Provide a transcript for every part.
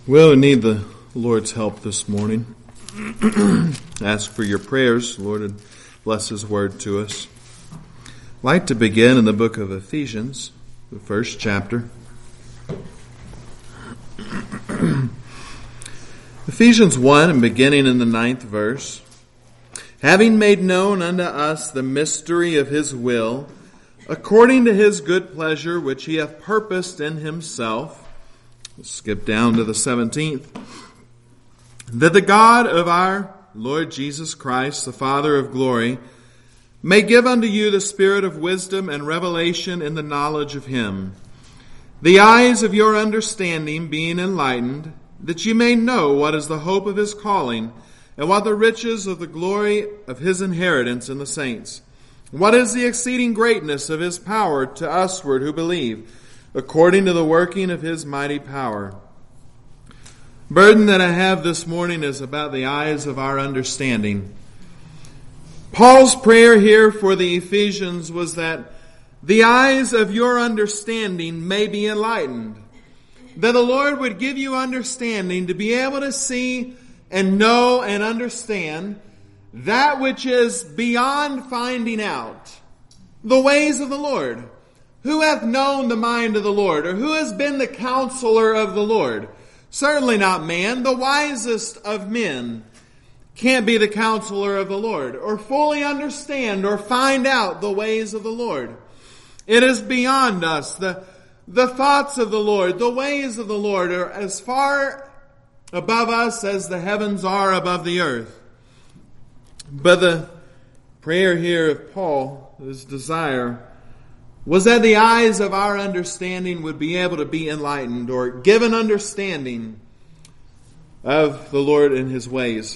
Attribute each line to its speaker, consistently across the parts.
Speaker 1: Well, we need the Lord's help this morning. Ask for your prayers, Lord, and bless His word to us. I'd like to begin in the book of Ephesians, the first chapter. Ephesians 1, and beginning in the 9th verse. Having made known unto us the mystery of His will, according to His good pleasure, which He hath purposed in Himself. We'll skip down to the 17th. That the God of our Lord Jesus Christ, the Father of glory, may give unto you the spirit of wisdom and revelation in the knowledge of Him, the eyes of your understanding being enlightened, that ye may know what is the hope of His calling, and what the riches of the glory of His inheritance in the saints, what is the exceeding greatness of His power to usward who believe, according to the working of His mighty power. Burden that I have this morning is about the eyes of our understanding. Paul's prayer here for the Ephesians was that the eyes of your understanding may be enlightened. That the Lord would give you understanding to be able to see and know and understand that which is beyond finding out. The ways of the Lord. Who hath known the mind of the Lord? Or who has been the counselor of the Lord? Certainly not man. The wisest of men can't be the counselor of the Lord, or fully understand or find out the ways of the Lord. It is beyond us. The thoughts of the Lord, the ways of the Lord are as far above us as the heavens are above the earth. But the prayer here of Paul, his desire, was that the eyes of our understanding would be able to be enlightened or given understanding of the Lord and His ways.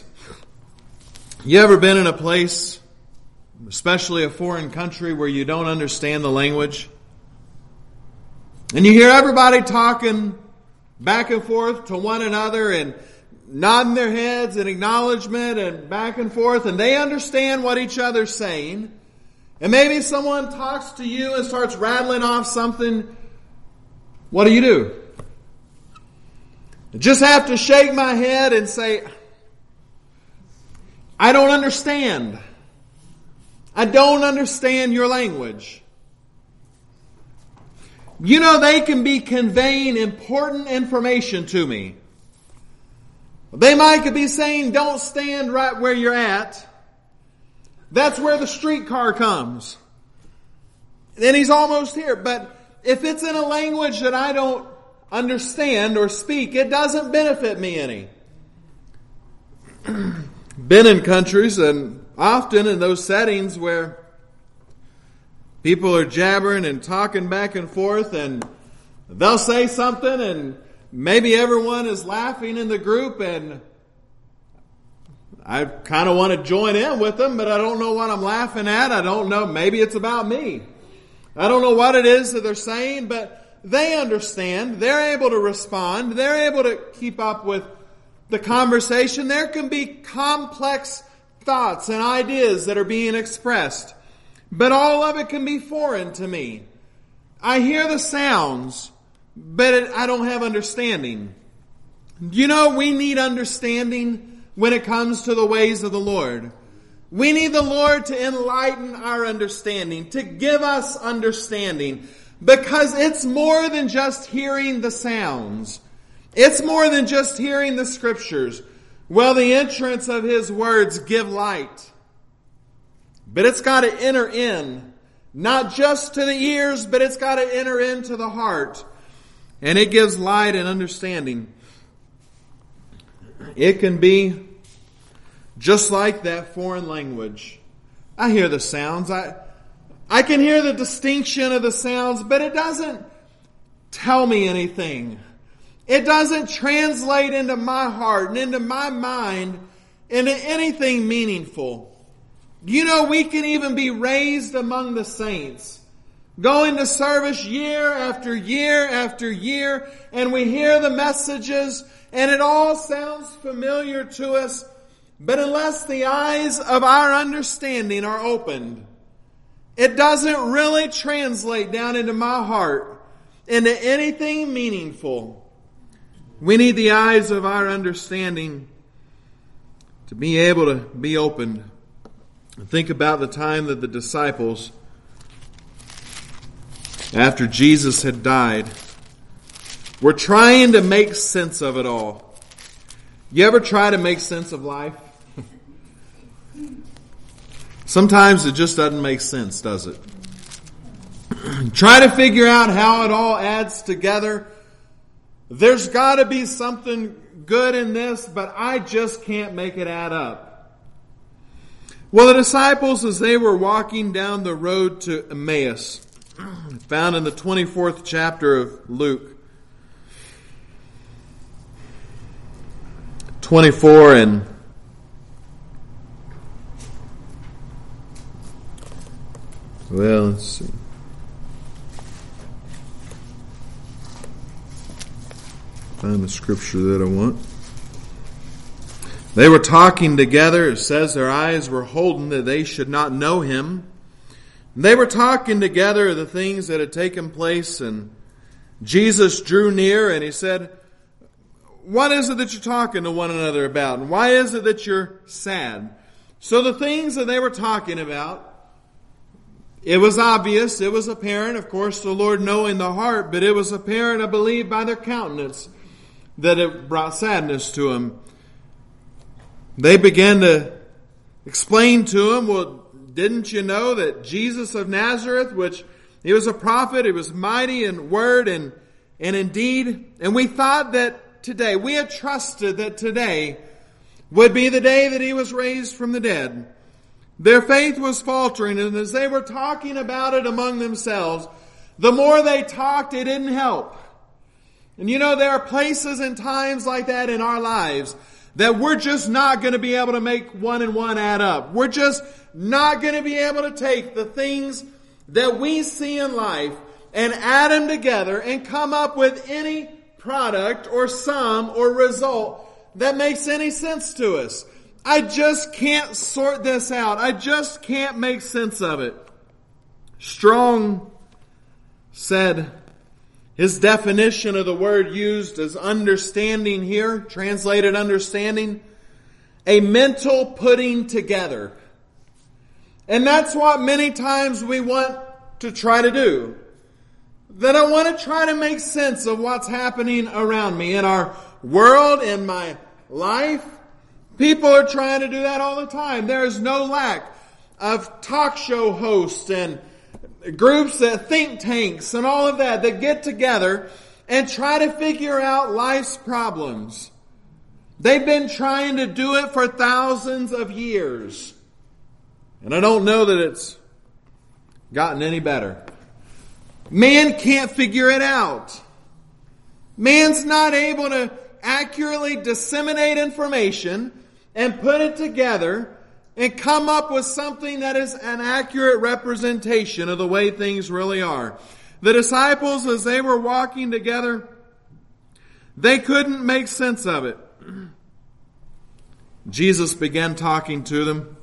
Speaker 1: You ever been in a place, especially a foreign country, where you don't understand the language? And you hear everybody talking back and forth to one another and nodding their heads in acknowledgement and back and forth, and they understand what each other's saying. And maybe someone talks to you and starts rattling off something. What do? I just have to shake my head and say, I don't understand. I don't understand your language. You know, they can be conveying important information to me. They might be saying, don't stand right where you're at. That's where the streetcar comes. And he's almost here. But if it's in a language that I don't understand or speak, it doesn't benefit me any. Been in countries and often in those settings where people are jabbering and talking back and forth, and they'll say something and maybe everyone is laughing in the group, and I kind of want to join in with them, but I don't know what I'm laughing at. I don't know. Maybe it's about me. I don't know what it is that they're saying, but they understand. They're able to respond. They're able to keep up with the conversation. There can be complex thoughts and ideas that are being expressed, but all of it can be foreign to me. I hear the sounds, but I don't have understanding. You know, we need understanding when it comes to the ways of the Lord. We need the Lord to enlighten our understanding, to give us understanding, because it's more than just hearing the sounds. It's more than just hearing the scriptures. Well, the entrance of His words give light. But it's got to enter in, not just to the ears, but it's got to enter into the heart. And it gives light and understanding. It can be just like that foreign language. I hear the sounds. I can hear the distinction of the sounds, but it doesn't tell me anything. It doesn't translate into my heart and into my mind into anything meaningful. You know, we can even be raised among the saints, going to service year after year after year, and we hear the messages, and it all sounds familiar to us. But unless the eyes of our understanding are opened, it doesn't really translate down into my heart into anything meaningful. We need the eyes of our understanding to be able to be opened. Think about the time that the disciples, after Jesus had died, were trying to make sense of it all. You ever try to make sense of life? Sometimes it just doesn't make sense, does it? Try to figure out how it all adds together. There's got to be something good in this, but I just can't make it add up. Well, the disciples, as they were walking down the road to Emmaus, found in the 24th chapter of Luke, 24 and let's see. Find the scripture that I want. They were talking together. It says their eyes were holden that they should not know him. They were talking together of the things that had taken place, and Jesus drew near and he said, "What is it that you're talking to one another about? And why is it that you're sad?" So the things that they were talking about, it was obvious, it was apparent, of course, the Lord knowing the heart, but it was apparent, I believe, by their countenance that it brought sadness to him. They began to explain to him, "Well, didn't you know that Jesus of Nazareth, which he was a prophet, he was mighty in word and in deed, and we thought that today, we had trusted that today would be the day that he was raised from the dead." Their faith was faltering, and as they were talking about it among themselves, the more they talked, it didn't help. And you know, there are places and times like that in our lives that we're just not going to be able to make one and one add up. We're just not going to be able to take the things that we see in life and add them together and come up with any product or sum or result that makes any sense to us. I just can't sort this out. I just can't make sense of it. Strong said, his definition of the word used as understanding here, translated understanding, a mental putting together. And that's what many times we want to try to do. That I want to try to make sense of what's happening around me in our world, in my life. People are trying to do that all the time. There is no lack of talk show hosts and groups that think tanks and all of that get together and try to figure out life's problems. They've been trying to do it for thousands of years. And I don't know that it's gotten any better. Man can't figure it out. Man's not able to accurately disseminate information and put it together and come up with something that is an accurate representation of the way things really are. The disciples, as they were walking together, they couldn't make sense of it. Jesus began talking to them,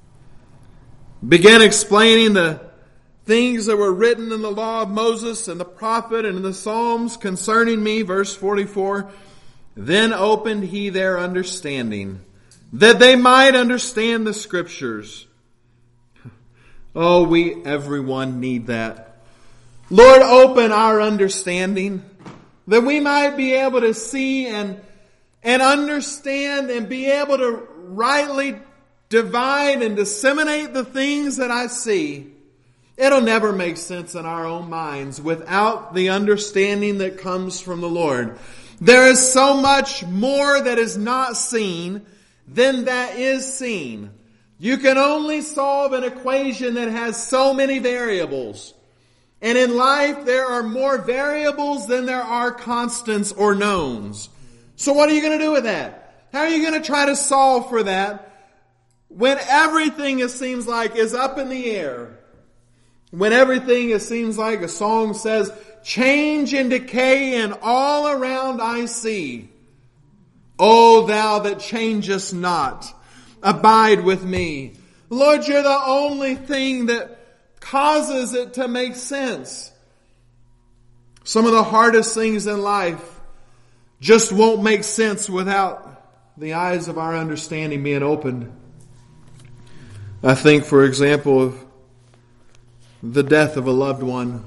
Speaker 1: began explaining the things that were written in the law of Moses and the prophet and in the Psalms concerning me, verse 44. Then opened he their understanding, that they might understand the Scriptures. Oh, everyone need that. Lord, open our understanding, that we might be able to see and understand and be able to rightly divide and disseminate the things that I see. It'll never make sense in our own minds without the understanding that comes from the Lord. There is so much more that is not seen than that is seen. You can only solve an equation that has so many variables. And in life, there are more variables than there are constants or knowns. So what are you going to do with that? How are you going to try to solve for that when everything, it seems like, is up in the air? When everything, it seems like a song says, change and decay and all around I see. O thou that changest not, abide with me. Lord, you're the only thing that causes it to make sense. Some of the hardest things in life just won't make sense without the eyes of our understanding being opened. I think, for example, of the death of a loved one,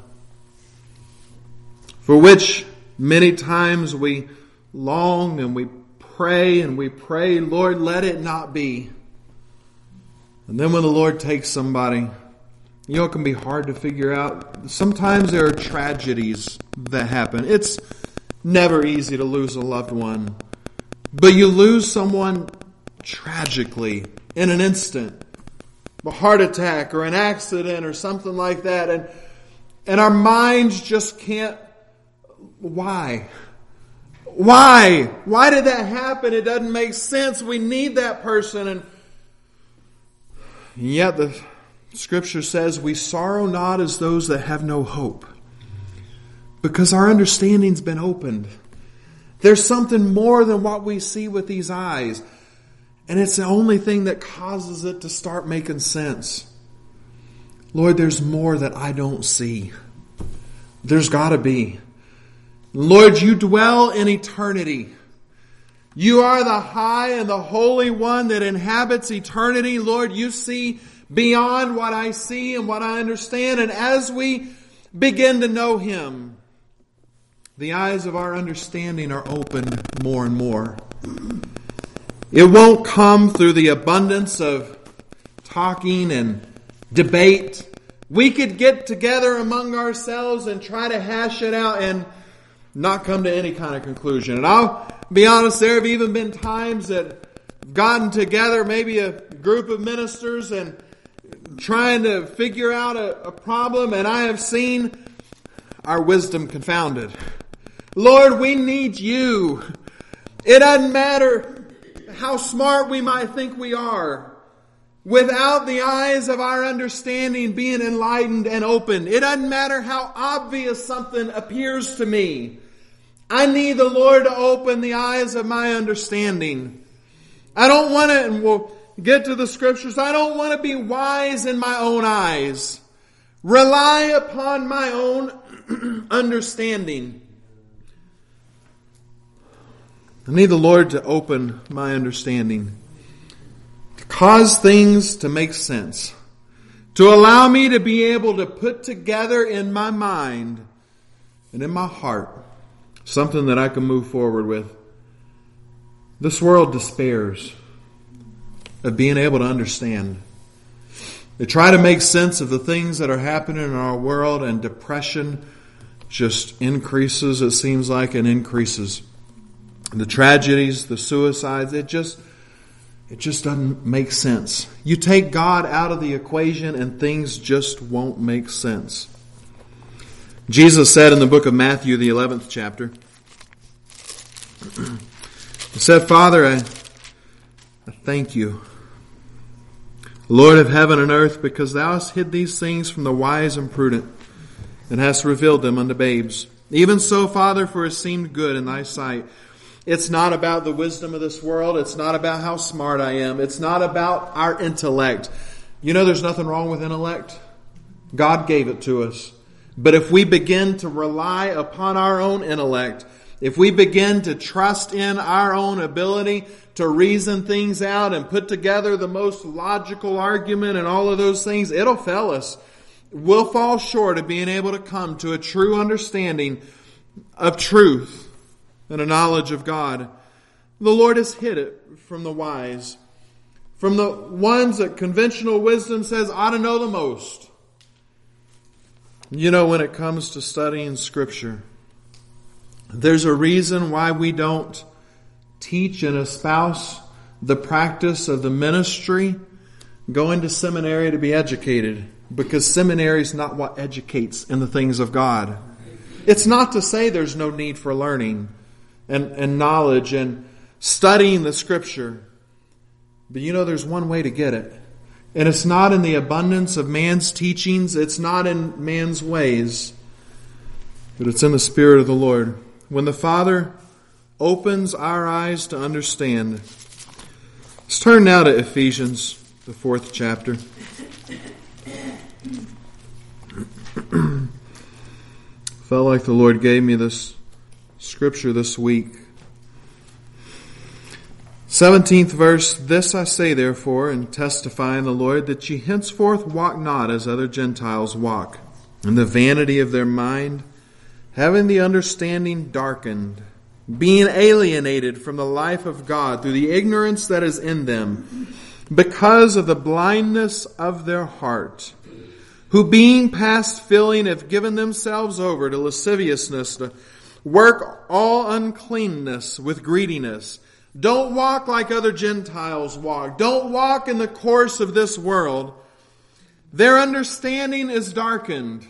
Speaker 1: for which many times we long and we pray, Lord, let it not be. And then when the Lord takes somebody, it can be hard to figure out. Sometimes there are tragedies that happen. It's never easy to lose a loved one. But you lose someone tragically in an instant. A heart attack or an accident or something like that. And our minds just can't. Why? Why? Why did that happen? It doesn't make sense. We need that person. And yet the Scripture says we sorrow not as those that have no hope. Because our understanding's been opened. There's something more than what we see with these eyes. And it's the only thing that causes it to start making sense. Lord, there's more that I don't see. There's got to be. Lord, you dwell in eternity. You are the high and the holy one that inhabits eternity. Lord, you see beyond what I see and what I understand. And as we begin to know Him, the eyes of our understanding are opened more and more. It won't come through the abundance of talking and debate. We could get together among ourselves and try to hash it out and not come to any kind of conclusion. And I'll be honest, there have even been times that I've gotten together, maybe a group of ministers, and trying to figure out a problem, and I have seen our wisdom confounded. Lord, we need you. It doesn't matter how smart we might think we are. Without the eyes of our understanding being enlightened and opened, it doesn't matter how obvious something appears to me. I need the Lord to open the eyes of my understanding. I don't want to, and we'll get to the Scriptures, I don't want to be wise in my own eyes. Rely upon my own understanding. I need the Lord to open my understanding, to cause things to make sense, to allow me to be able to put together in my mind and in my heart something that I can move forward with. This world despairs of being able to understand. They try to make sense of the things that are happening in our world, and depression just increases, it seems like, and increases. The tragedies, the suicides, it just doesn't make sense. You take God out of the equation and things just won't make sense. Jesus said in the book of Matthew, the 11th chapter, He said, Father, I thank you, Lord of heaven and earth, because thou hast hid these things from the wise and prudent, and hast revealed them unto babes. Even so, Father, for it seemed good in thy sight. It's not about the wisdom of this world. It's not about how smart I am. It's not about our intellect. You know, there's nothing wrong with intellect. God gave it to us. But if we begin to rely upon our own intellect, if we begin to trust in our own ability to reason things out and put together the most logical argument and all of those things, it'll fail us. We'll fall short of being able to come to a true understanding of truth and a knowledge of God. The Lord has hid it from the wise, from the ones that conventional wisdom says ought to know the most. You know, when it comes to studying Scripture, there's a reason why we don't teach and espouse the practice of the ministry, going to seminary to be educated, because seminary is not what educates in the things of God. It's not to say there's no need for learning and knowledge and studying the Scripture. But you know, there's one way to get it. And it's not in the abundance of man's teachings. It's not in man's ways. But it's in the Spirit of the Lord. When the Father opens our eyes to understand. Let's turn now to Ephesians, the 4th chapter. Felt like the Lord gave me this Scripture this week 17th verse, This I say therefore, and testify in the Lord, that ye henceforth walk not as other Gentiles walk, in the vanity of their mind, having the understanding darkened, being alienated from the life of God through the ignorance that is in them, because of the blindness of their heart, who being past feeling have given themselves over to lasciviousness, to work all uncleanness with greediness. Don't walk like other Gentiles walk. Don't walk in the course of this world. Their understanding is darkened.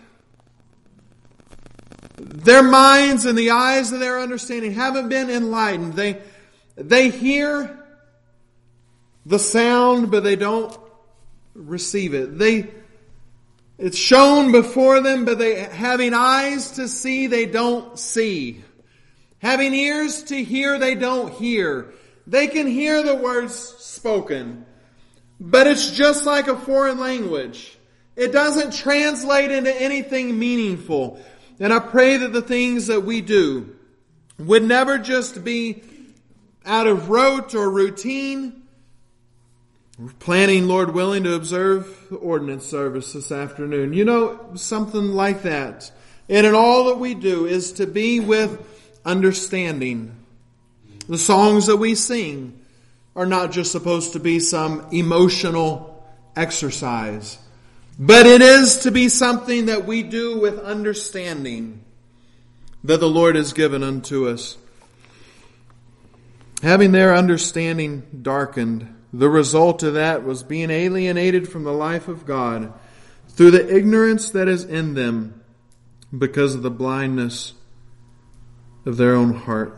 Speaker 1: Their minds and the eyes of their understanding haven't been enlightened. They hear the sound, but they don't receive it. It's shown before them, but having eyes to see, they don't see. Having ears to hear, they don't hear. They can hear the words spoken, but it's just like a foreign language. It doesn't translate into anything meaningful. And I pray that the things that we do would never just be out of rote or routine. We're planning, Lord willing, to observe the ordinance service this afternoon. You know, something like that. And in all that we do is to be with understanding. The songs that we sing are not just supposed to be some emotional exercise, but it is to be something that we do with understanding that the Lord has given unto us. Having their understanding darkened, the result of that was being alienated from the life of God through the ignorance that is in them because of the blindness of their own heart.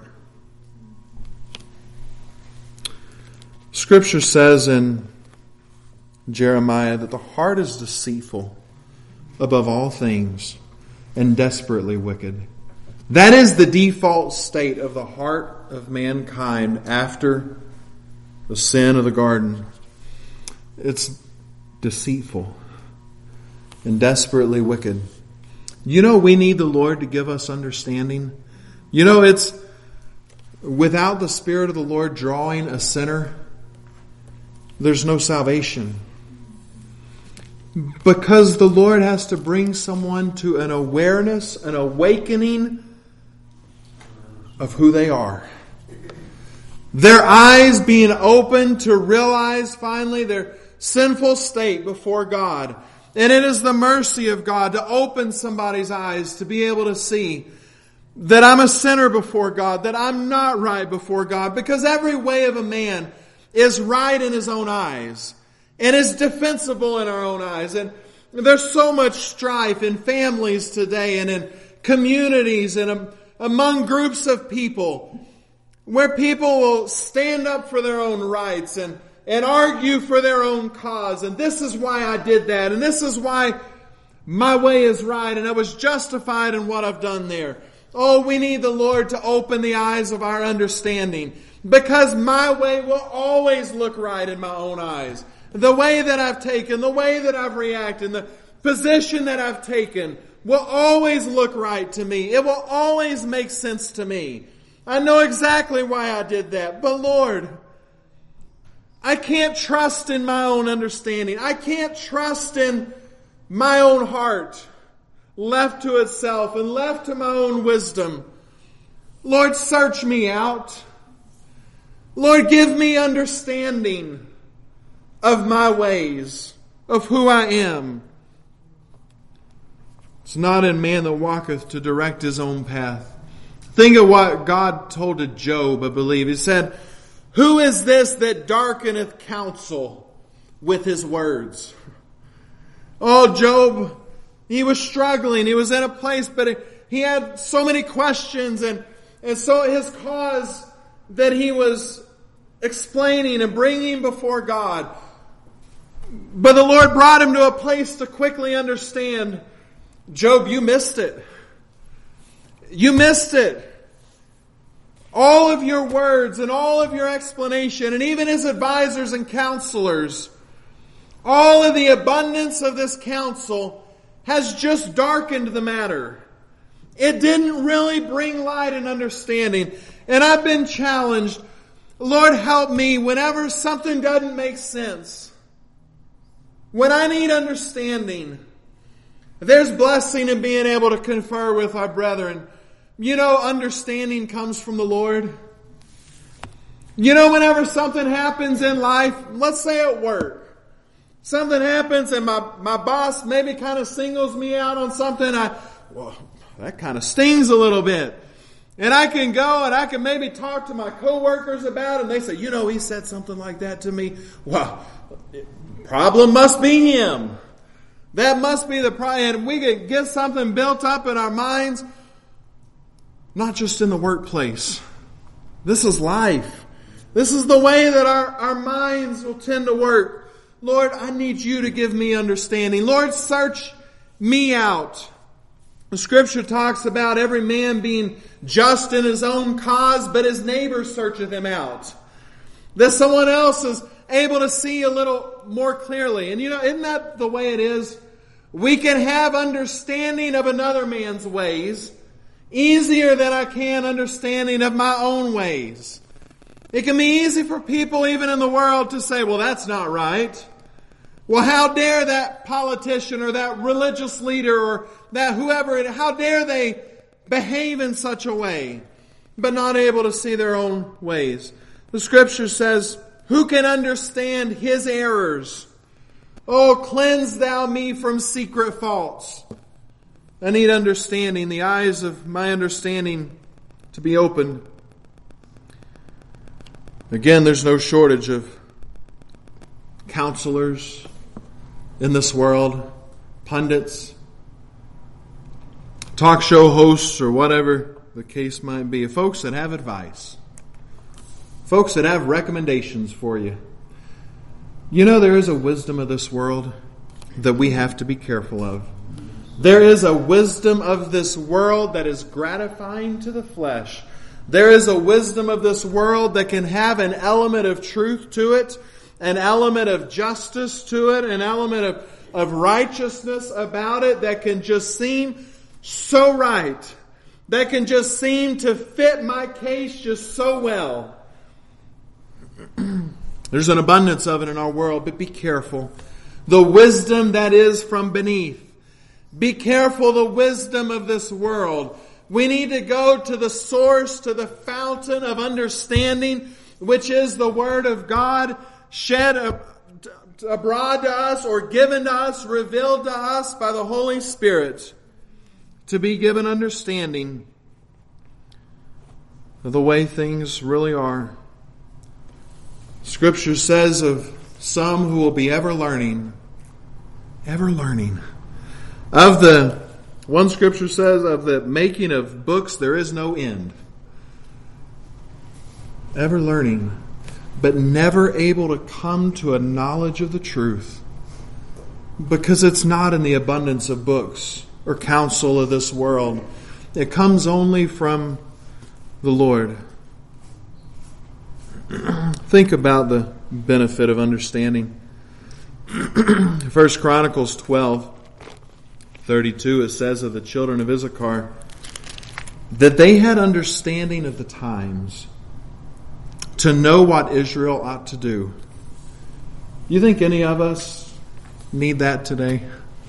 Speaker 1: Scripture says in Jeremiah that the heart is deceitful above all things and desperately wicked. That is the default state of the heart of mankind after the sin of the garden. It's deceitful and desperately wicked. You know, we need the Lord to give us understanding. You know, it's without the Spirit of the Lord drawing a sinner, there's no salvation. Because the Lord has to bring someone to an awareness, an awakening of who they are. Their eyes being opened to realize finally their sinful state before God. And it is the mercy of God to open somebody's eyes to be able to see that I'm a sinner before God, that I'm not right before God, because every way of a man is right in his own eyes and is defensible in our own eyes. And there's so much strife in families today and in communities and among groups of people where people will stand up for their own rights and argue for their own cause. And this is why I did that. And this is why my way is right. And I was justified in what I've done there. Oh, we need the Lord to open the eyes of our understanding. Because my way will always look right in my own eyes. The way that I've taken, the way that I've reacted, the position that I've taken will always look right to me. It will always make sense to me. I know exactly why I did that. But Lord, I can't trust in my own understanding. I can't trust in my own heart, left to itself and left to my own wisdom. Lord, search me out. Lord, give me understanding of my ways, of who I am. It's not in man that walketh to direct his own path. Think of what God told to Job, I believe. He said, who is this that darkeneth counsel with his words? Oh, Job, he was struggling. He was in a place, but he had so many questions and so his cause that he was explaining and bringing before God. But the Lord brought him to a place to quickly understand, Job, you missed it. You missed it. All of your words and all of your explanation and even his advisors and counselors, all of the abundance of this counsel has just darkened the matter. It didn't really bring light and understanding. And I've been challenged Lord, help me whenever something doesn't make sense. When I need understanding. There's blessing in being able to confer with our brethren. You know, understanding comes from the Lord. You know, whenever something happens in life, let's say at work, something happens and my boss maybe kind of singles me out on something, that kind of stings a little bit. And I can go and I can maybe talk to my coworkers about it, and they say, you know, he said something like that to me. Well, problem must be him. That must be the problem. And we can get something built up in our minds, not just in the workplace. This is life. This is the way that our minds will tend to work. Lord, I need you to give me understanding. Lord, search me out. The Scripture talks about every man being just in his own cause, but his neighbor searcheth him out. That someone else is able to see a little more clearly. And you know, isn't that the way it is? We can have understanding of another man's ways easier than I can understanding of my own ways. It can be easy for people even in the world to say, well, that's not right. Well, how dare that politician or that religious leader or that whoever, how dare they behave in such a way, but not able to see their own ways. The Scripture says, who can understand his errors? Oh, cleanse thou me from secret faults. I need understanding, the eyes of my understanding to be opened. Again, there's no shortage of counselors in this world, pundits, talk show hosts, or whatever the case might be. Folks that have advice. Folks that have recommendations for you. You know, there is a wisdom of this world that we have to be careful of. There is a wisdom of this world that is gratifying to the flesh. There is a wisdom of this world that can have an element of truth to it, an element of justice to it, an element of righteousness about it that can just seem so right, that can just seem to fit my case just so well. There's an abundance of it in our world, but be careful. The wisdom that is from beneath. Be careful the wisdom of this world. We need to go to the source, to the fountain of understanding, which is the Word of God, shed abroad to us or given to us, revealed to us by the Holy Spirit, to be given understanding of the way things really are. Scripture says of some who will be ever learning. One Scripture says of the making of books there is no end. Ever learning, but never able to come to a knowledge of the truth, because it's not in the abundance of books or counsel of this world. It comes only from the Lord. Think about the benefit of understanding. 1 Chronicles 12:32, it says of the children of Issachar that they had understanding of the times to know what Israel ought to do. You think any of us need that today?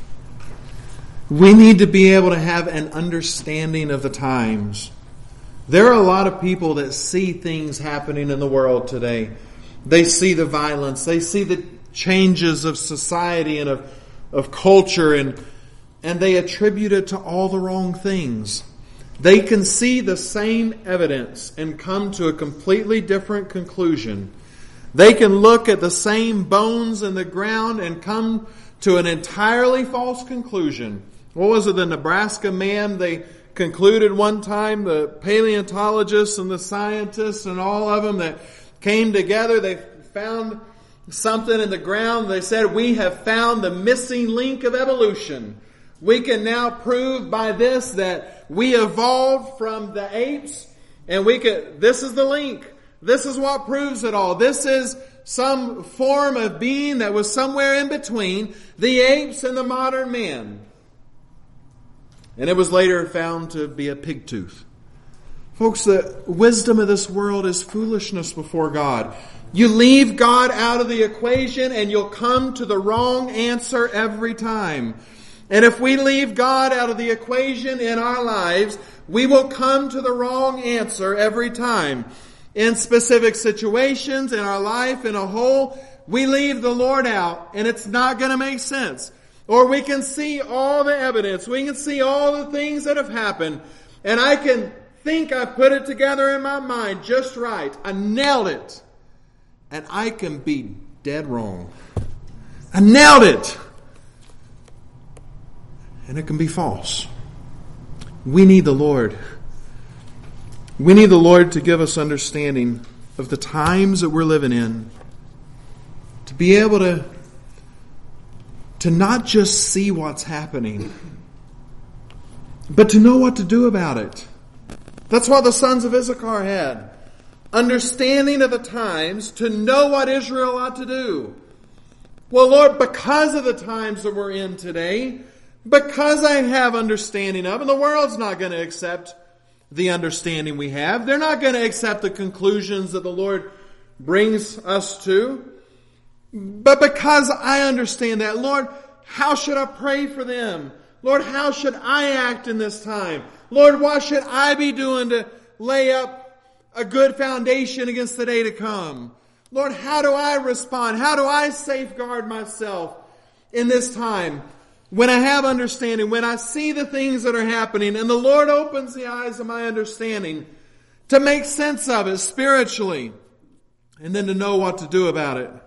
Speaker 1: We need to be able to have an understanding of the times. There are a lot of people that see things happening in the world today. They see the violence. They see the changes of society and of culture, and they attribute it to all the wrong things. They can see the same evidence and come to a completely different conclusion. They can look at the same bones in the ground and come to an entirely false conclusion. What was it, the Nebraska man? They concluded one time, the paleontologists and the scientists and all of them that came together, they found something in the ground. They said, we have found the missing link of evolution. We can now prove by this that we evolved from the apes, and this is the link. This is what proves it all. This is some form of being that was somewhere in between the apes and the modern man. And it was later found to be a pig tooth Folks, the wisdom of this world is foolishness before God. You leave God out of the equation and you'll come to the wrong answer every time. And if we leave God out of the equation in our lives, we will come to the wrong answer every time. In specific situations, in our life, in a whole, we leave the Lord out and it's not going to make sense. Or we can see all the evidence. We can see all the things that have happened. And I can think I put it together in my mind just right. I nailed it. And I can be dead wrong. I nailed it. And it can be false. We need the Lord. We need the Lord to give us understanding of the times that we're living in. To be able to not just see what's happening, but to know what to do about it. That's what the sons of Issachar had. Understanding of the times to know what Israel ought to do. Well, Lord, because of the times that we're in today, because I have understanding of, and the world's not going to accept the understanding we have. They're not going to accept the conclusions that the Lord brings us to. But because I understand that, Lord, how should I pray for them? Lord, how should I act in this time? Lord, what should I be doing to lay up a good foundation against the day to come? Lord, how do I respond? How do I safeguard myself in this time? When I have understanding, when I see the things that are happening, and the Lord opens the eyes of my understanding to make sense of it spiritually, and then to know what to do about it.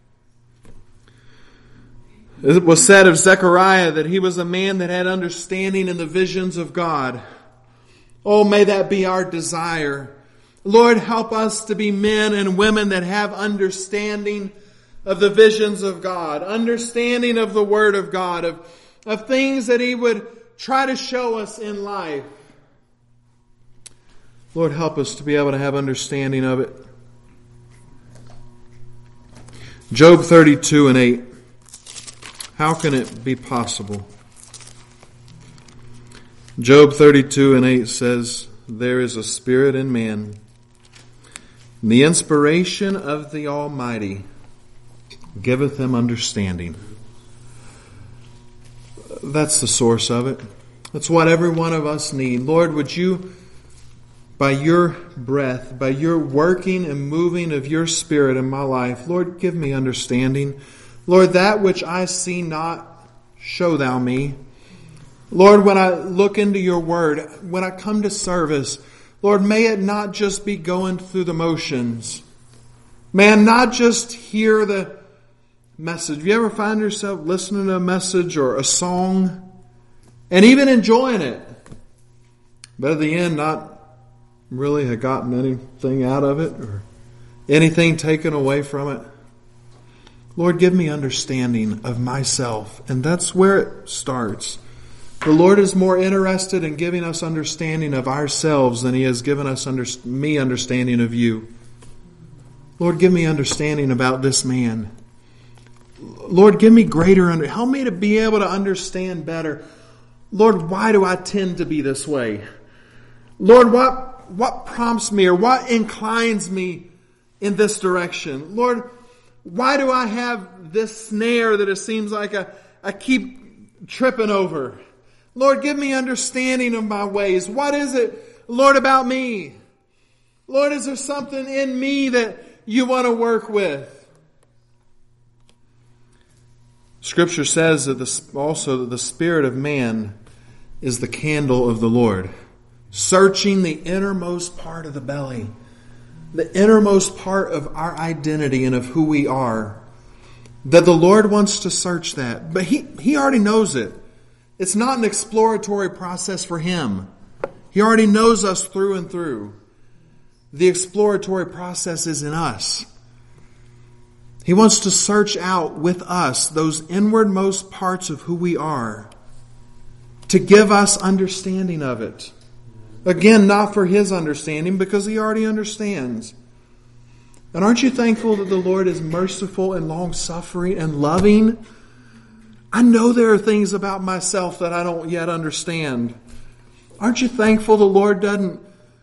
Speaker 1: It was said of Zechariah that he was a man that had understanding in the visions of God. Oh, may that be our desire. Lord, help us to be men and women that have understanding of the visions of God, understanding of the Word of God, of things that He would try to show us in life. Lord, help us to be able to have understanding of it. Job 32:8. How can it be possible? Job 32:8 says, there is a spirit in man, and the inspiration of the Almighty giveth him understanding. That's the source of it. That's what every one of us need. Lord, would you, by your breath, by your working and moving of your Spirit in my life, Lord, give me understanding. Lord, that which I see not, show thou me. Lord, when I look into your word, when I come to service, Lord, may it not just be going through the motions. May I not just hear the message. Have you ever find yourself listening to a message or a song and even enjoying it, but at the end not really have gotten anything out of it or anything taken away from it? Lord, give me understanding of myself. And that's where it starts. The Lord is more interested in giving us understanding of ourselves than He has given us me understanding of you. Lord, give me understanding about this man. Lord, give me greater help me to be able to understand better. Lord, why do I tend to be this way? Lord, what prompts me or what inclines me in this direction? Lord, why do I have this snare that it seems like I keep tripping over? Lord, give me understanding of my ways. What is it, Lord, about me? Lord, is there something in me that you want to work with? Scripture says that also that the spirit of man is the candle of the Lord, searching the innermost part of the belly, the innermost part of our identity and of who we are. That the Lord wants to search that, but He already knows it. It's not an exploratory process for Him. He already knows us through and through. The exploratory process is in us. He wants to search out with us those inwardmost parts of who we are, to give us understanding of it. Again, not for His understanding, because He already understands. And aren't you thankful that the Lord is merciful and long-suffering and loving? I know there are things about myself that I don't yet understand. Aren't you thankful the Lord doesn't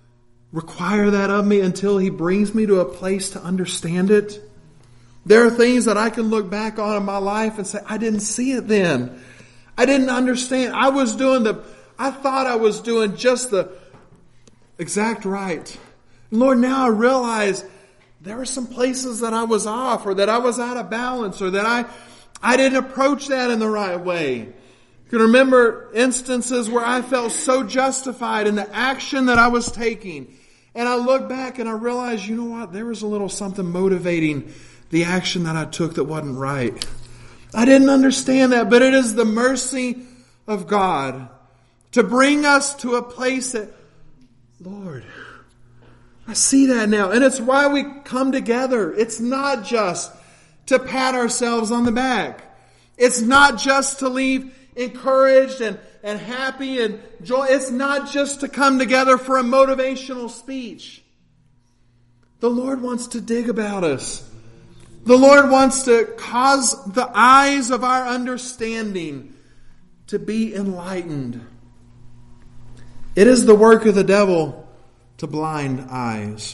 Speaker 1: require that of me until He brings me to a place to understand it. There are things that I can look back on in my life and say, I didn't see it then. I didn't understand. I thought I was doing just the exact right. Lord, now I realize there were some places that I was off, or that I was out of balance, or that I didn't approach that in the right way. You can remember instances where I felt so justified in the action that I was taking. And I look back and I realize, you know what? There was a little something motivating the action that I took that wasn't right. I didn't understand that, but it is the mercy of God to bring us to a place that, Lord, I see that now. And it's why we come together. It's not just to pat ourselves on the back. It's not just to leave encouraged and happy and joy. It's not just to come together for a motivational speech. The Lord wants to dig about us. The Lord wants to cause the eyes of our understanding to be enlightened. It is the work of the devil to blind eyes.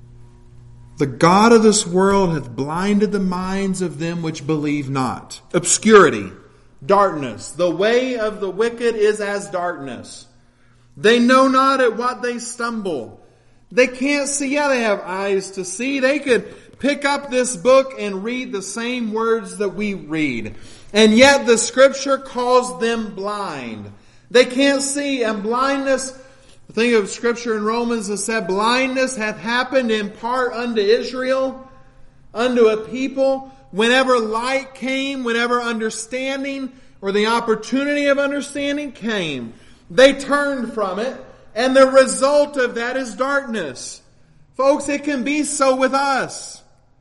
Speaker 1: The God of this world hath blinded the minds of them which believe not. Obscurity, darkness. The way of the wicked is as darkness. They know not at what they stumble. They can't see. Yeah, they have eyes to see. They could pick up this book and read the same words that we read. And yet the Scripture calls them blind. They can't see, and blindness, the thing of Scripture in Romans that said, blindness hath happened in part unto Israel, unto a people. Whenever light came, whenever understanding or the opportunity of understanding came, they turned from it, and the result of that is darkness. Folks, it can be so with us.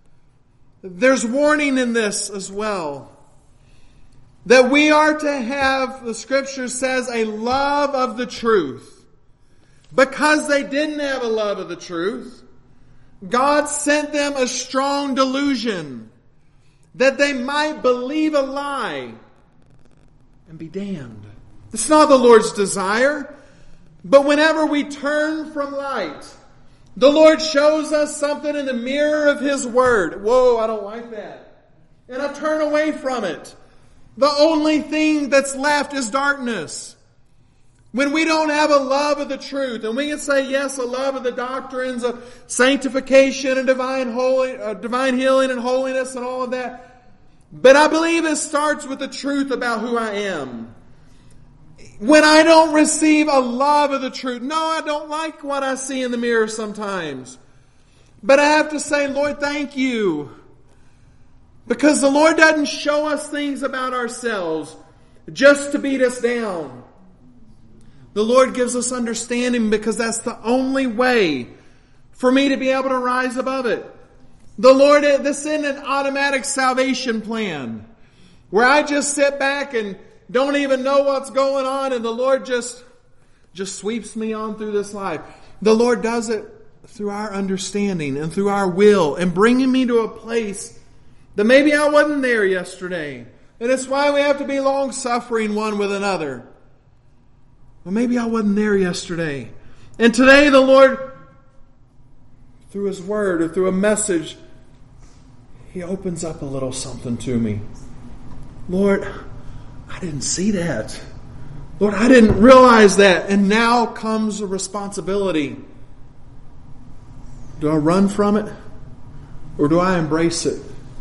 Speaker 1: There's warning in this as well. That we are to have, the Scripture says, a love of the truth. Because they didn't have a love of the truth, God sent them a strong delusion that they might believe a lie and be damned. It's not the Lord's desire. But whenever we turn from light, the Lord shows us something in the mirror of His Word. Whoa, I don't like that. And I turn away from it. The only thing that's left is darkness. When we don't have a love of the truth, and we can say, yes, a love of the doctrines of sanctification and divine healing and holiness and all of that. But I believe it starts with the truth about who I am. When I don't receive a love of the truth, no, I don't like what I see in the mirror sometimes. But I have to say, Lord, thank you. Because the Lord doesn't show us things about ourselves just to beat us down. The Lord gives us understanding because that's the only way for me to be able to rise above it. The Lord, this isn't an automatic salvation plan where I just sit back and don't even know what's going on and the Lord just sweeps me on through this life. The Lord does it through our understanding and through our will and bringing me to a place that maybe I wasn't there yesterday. And it's why we have to be long-suffering one with another. Well, maybe I wasn't there yesterday. And today the Lord, through His Word or through a message, He opens up a little something to me. Lord, I didn't see that. Lord, I didn't realize that. And now comes a responsibility. Do I run from it? Or do I embrace it?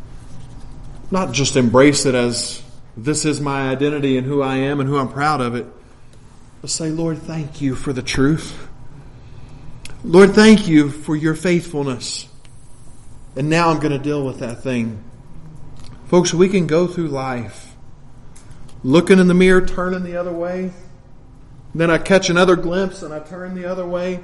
Speaker 1: Not just embrace it as this is my identity and who I am and who I'm proud of it. But say, Lord, thank you for the truth. Lord, thank you for your faithfulness. And now I'm going to deal with that thing. Folks, we can go through life looking in the mirror, turning the other way. Then I catch another glimpse and I turn the other way.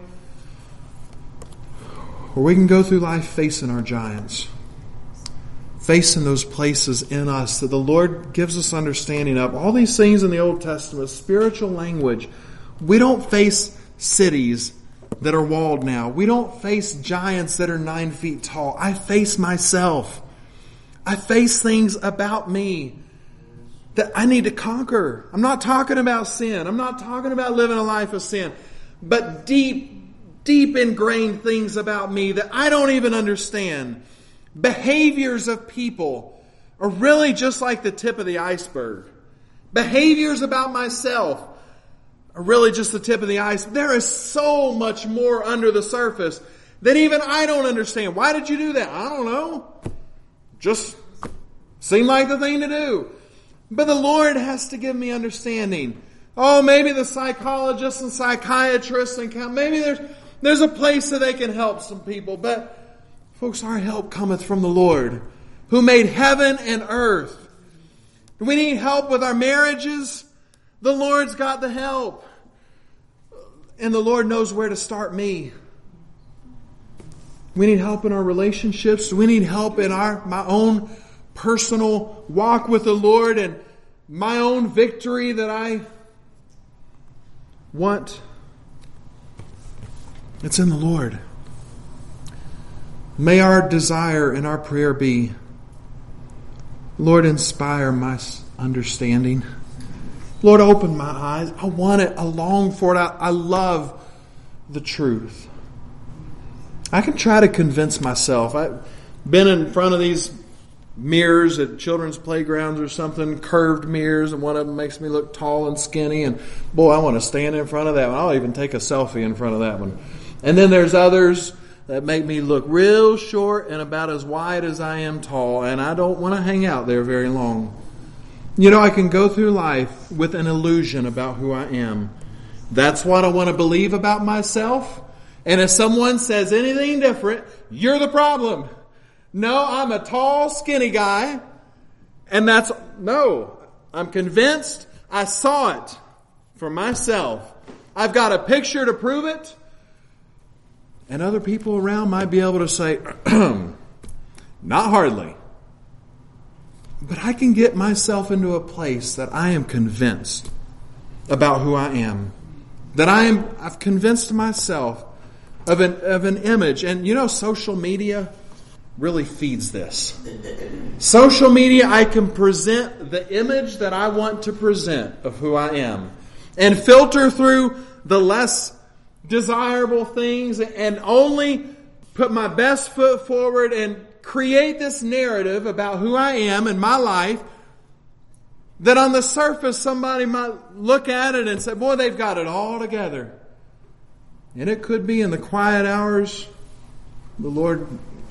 Speaker 1: Or we can go through life facing our giants. Facing those places in us that the Lord gives us understanding of. All these things in the Old Testament, spiritual language. We don't face cities that are walled now. We don't face giants that are 9 feet tall. I face myself. I face things about me that I need to conquer. I'm not talking about sin. I'm not talking about living a life of sin. But deep deep ingrained things about me that I don't even understand. Behaviors of people are really just like the tip of the iceberg. Behaviors about myself are really just the tip of the iceberg. There is so much more under the surface that even I don't understand. Why did you do that? I don't know. Just seemed like the thing to do. But the Lord has to give me understanding. Oh, maybe the psychologists and psychiatrists and maybe there's a place that they can help some people. But folks, our help cometh from the Lord, who made heaven and earth. Do we need help with our marriages? The Lord's got the help. And the Lord knows where to start me. We need help in our relationships. We need help in my own personal walk with the Lord and my own victory that I want. It's in the Lord. May our desire and our prayer be, Lord, inspire my understanding. Lord, open my eyes. I want it. I long for it. I love the truth. I can try to convince myself. I've been in front of these mirrors at children's playgrounds or something, curved mirrors, and one of them makes me look tall and skinny. And boy, I want to stand in front of that one. I'll even take a selfie in front of that one. And then there's others that make me look real short and about as wide as I am tall. And I don't want to hang out there very long. You know, I can go through life with an illusion about who I am. That's what I want to believe about myself. And if someone says anything different, you're the problem. No, I'm a tall, skinny guy. And I'm convinced. I saw it for myself. I've got a picture to prove it. And other people around might be able to say, not hardly. But I can get myself into a place that I am convinced about who I am. That I've convinced myself of an image. And you know, social media really feeds this. Social media, I can present the image that I want to present of who I am. And filter through the less desirable things and only put my best foot forward and create this narrative about who I am in my life that on the surface somebody might look at it and say, boy, they've got it all together. And it could be in the quiet hours the Lord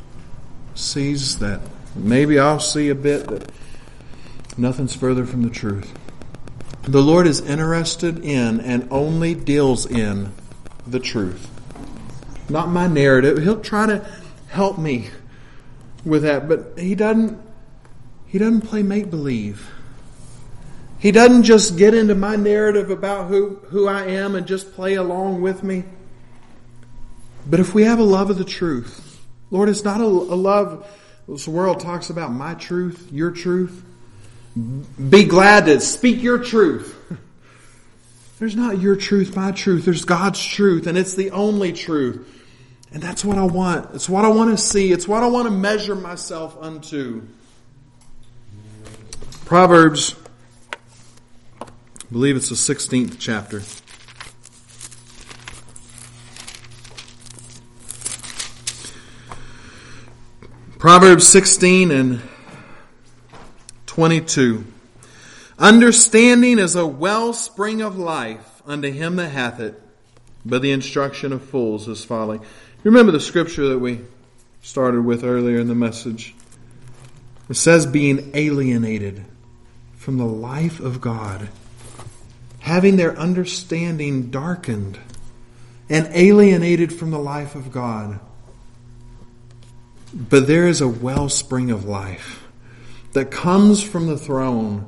Speaker 1: sees that maybe I'll see a bit that nothing's further from the truth. The Lord is interested in and only deals in the truth. Not my narrative. He'll try to help me with that, but He doesn't play make-believe. He doesn't just get into my narrative about who I am and just play along with me. But if we have a love of the truth, Lord, it's not a love, this world talks about my truth, your truth. Be glad to speak your truth. There's not your truth, my truth. There's God's truth, and it's the only truth. And that's what I want. It's what I want to see. It's what I want to measure myself unto. Proverbs, I believe it's the 16th chapter. Proverbs 16 and 22. Understanding is a wellspring of life unto him that hath it, but the instruction of fools is folly. You remember the scripture that we started with earlier in the message? It says being alienated from the life of God, having their understanding darkened and alienated from the life of God. But there is a wellspring of life that comes from the throne,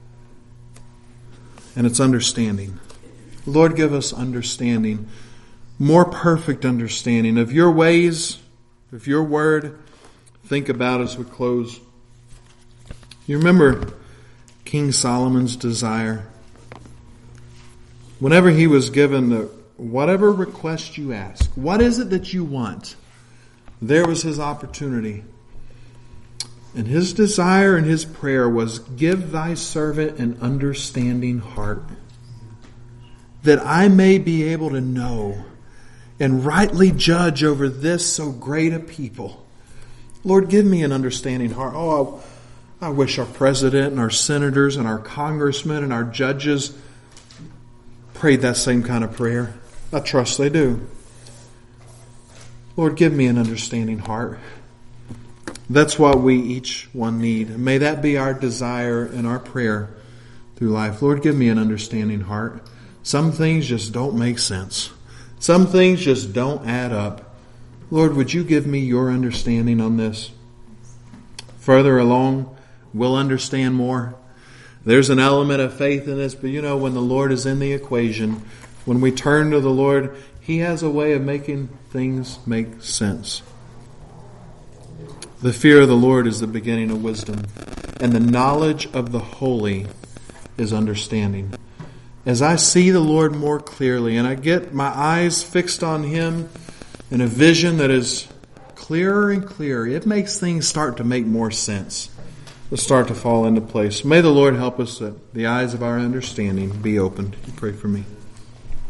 Speaker 1: and it's understanding. Lord, give us understanding, more perfect understanding of your ways, of your word. Think about as we close. You remember King Solomon's desire? Whenever he was given whatever request you ask, what is it that you want? There was his opportunity. And his desire and his prayer was, give thy servant an understanding heart, that I may be able to know and rightly judge over this so great a people. Lord, give me an understanding heart. Oh, I wish our president and our senators and our congressmen and our judges prayed that same kind of prayer. I trust they do. Lord, give me an understanding heart. That's what we each one need. And may that be our desire and our prayer through life. Lord, give me an understanding heart. Some things just don't make sense. Some things just don't add up. Lord, would you give me your understanding on this? Further along, we'll understand more. There's an element of faith in this, but when the Lord is in the equation, when we turn to the Lord, He has a way of making things make sense. The fear of the Lord is the beginning of wisdom, and the knowledge of the holy is understanding. As I see the Lord more clearly, and I get my eyes fixed on Him in a vision that is clearer and clearer, it makes things start to make more sense. They'll start to fall into place. May the Lord help us that the eyes of our understanding be opened. You pray for me.